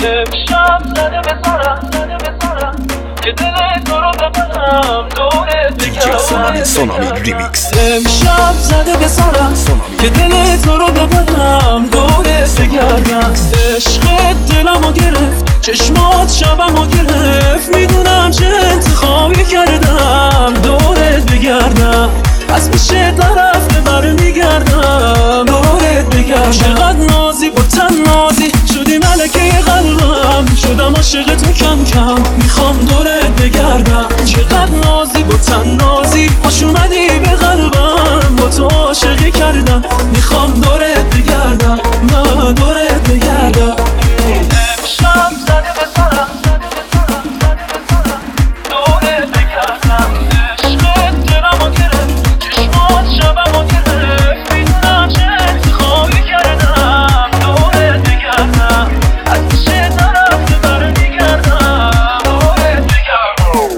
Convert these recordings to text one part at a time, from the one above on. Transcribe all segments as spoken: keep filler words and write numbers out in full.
امشب زده به سرم زده به سرم که دل تو رو ببرم دورت بگردم. سونامی ریمیکس. امشب زده به سرم که دل تو رو ببرم دورت بگردم. عشقت دلمو گرفت چشمات شبمو گرفت میدونم چه انتخابی کردم دورت بگردم. از پیشت نرفته برمیگردم دورت بگردم. چقدر نازی با تن نازی شدی ملکه قلبم شدم عاشق تو کم کم میخوام دورت بگردم. چقدر نازی با تن نازی خوش اومدی به قلبم با تو عاشقی کردم میخوام دورت بگردم من دورت بگردم. امشب زده به سرم زده به سرم زده به سرم دورت بگردم. عشقت دلمو گرفت چشمات شبمو گرفت میدونم چه انتخابی کردم دورت بگردم. از پیشت نرفته برمیگردم دورت بگردم.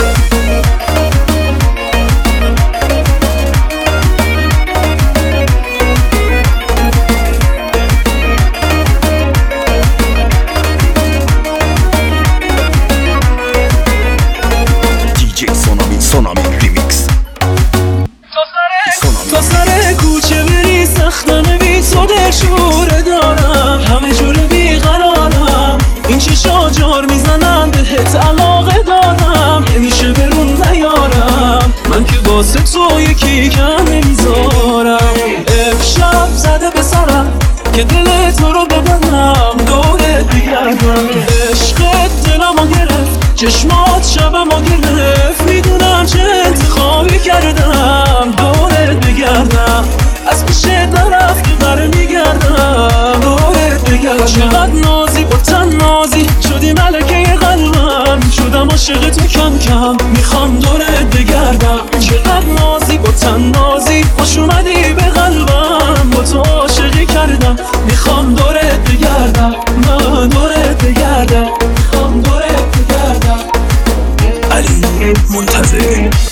سونامی ریمیکس. تا سر کوچه بری سختم بی تو دلشوره دارم همه جور بیقرارم این چشا جار میزنم بهت علاقه دارم نمیشه برون نیارم من که واسه تو یکی کم نمیذارم. امشب زده به سرم که دل تو رو ببرم دورت بگردم. عشقت دلمو گرفت چشمات شبمو گرفت میدونم چه انتخابی کردم دورت بگردم. از پیشت نرفته برمیگردم دورت بگردم. چقدر نازی با تن نازی شدی ملکه قلبم شدم عاشق تو کم کم میخوام دورت بگردم. چقدر نازی با تن نازی خوش اومدی به قلبم با تو عاشقی کردم میخوام دورت بگردم من دورت بگردم میخوام دورت بگردم. علی منتظر.